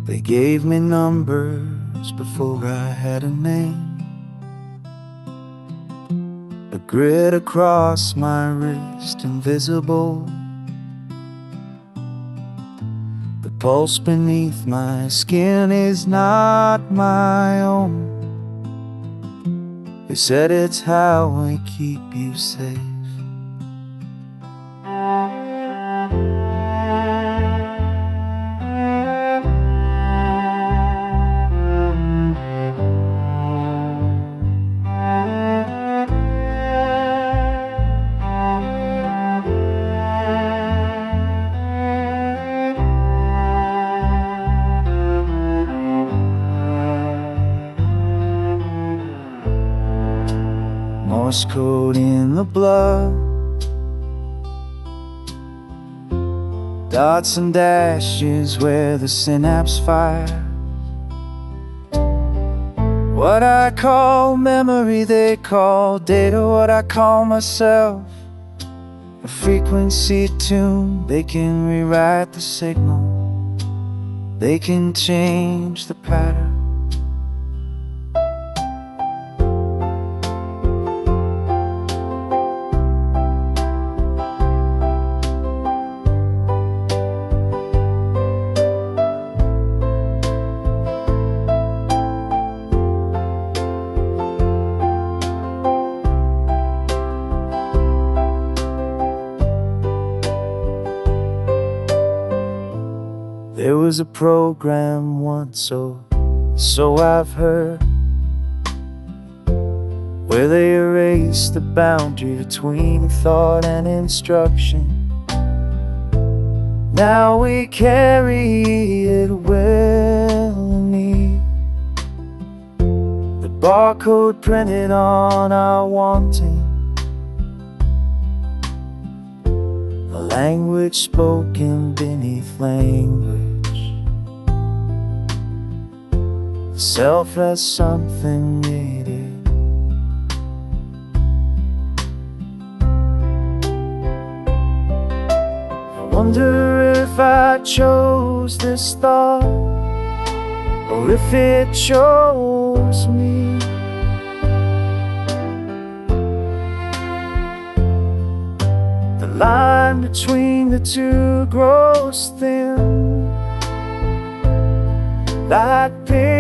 They gave me numbers before I had a name. A grid across my wrist, invisible. The pulse beneath my skin is not my own. They said it's how I keep you safe. Morse code in the blood, dots and dashes where the synapse fire. What I call memory, they call data. What I call myself, a frequency tune. They can rewrite the signal, they can change the pattern. There was a program once, so I've heard, where they erased the boundary between thought and instruction. Now we carry it willingly, the barcode printed on our wanting, a language spoken beneath language. Self as something needed. I wonder if I chose this thought, or if it chose me. The line between the two grows thin, like pain